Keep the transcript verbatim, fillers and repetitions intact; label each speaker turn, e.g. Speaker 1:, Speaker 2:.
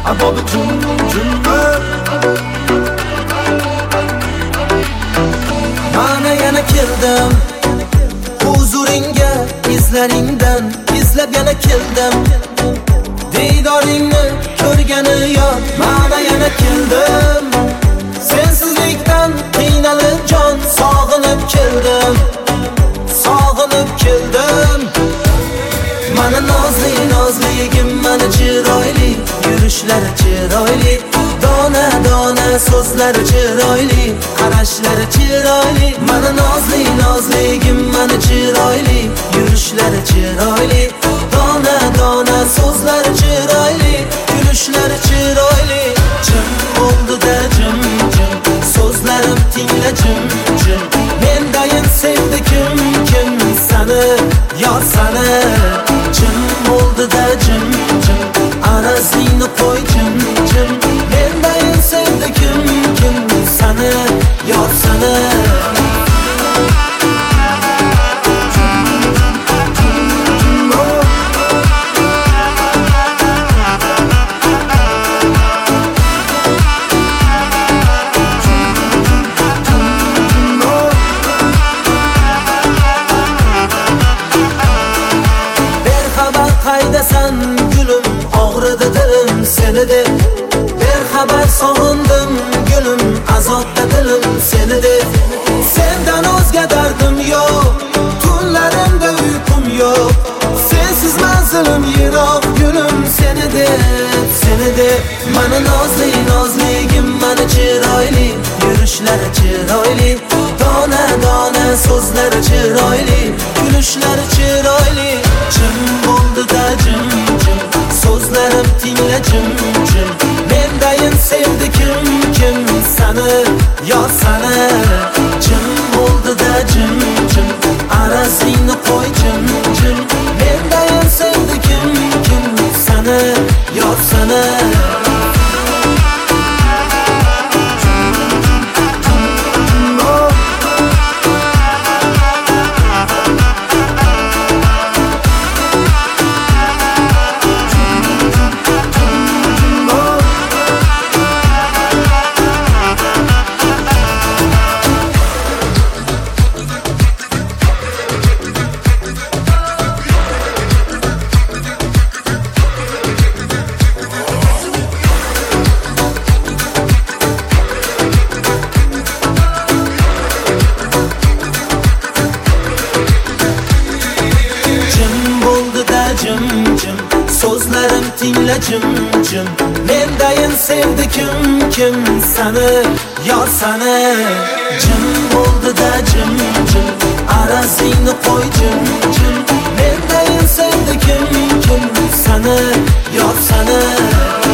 Speaker 1: Abobi jum jum mana yana keldim huzuringga, izlaringdan izlab yana keldim. Diydoringni ko'rgani yo'q, mana yana keldim. Sensizlikdan qiynalib jon sog'inib keldim, sog'inib keldim. Mana nozli nozligim, mana chiroyli yurishlari chiroyli, dona dona so'zlari chiroyli, qarashlari chiroyli. Mana nozli nozligim, mana chiroyli yurishlari chiroyli, dona dona so'zlari chiroyli, yurishlari chiroyli. Jim bo'ldi-da jim jim, so'zlarim tingla jim jim. Mendayin sevdi kim kim sani, yor sani. Jim bo'ldi-da jim jim, arazingni qo'y jim jim. Mendayin sevdi kim kim sani, yor sani. Qaydasan gulum, og'ridi dilim seni deb. Berxabar sog'indim gulim, azobda dilim seni deb. Sendan o'zga dardim yo'q, tunlarimda uyqum yo'q. Sensiz manzilim yiroq gulim seni deb, seni deb. Mana nozli nozligim, mana chiroyli yurishlari chiroyli, dona dona so'zlari chiroyli, kulishlari chiroyli. Jim bo'ldi-da jim jim, so'zlarim tingla jim jim. Mendayin sevdi kim kim sani, yor sani. Jim bo'ldi-da jim jim, arazingni qo'y jim jim. Mendayin sevdi kim kim sani, yor sani. Jim jim, so'zlarim tingla jim jim. Mendayin sevdi kim kim sani, yor sani. Jim bo'ldi-da jim jim, arazingni qo'y jim jim. Mendayin sevdi kim kim sani, yor sani.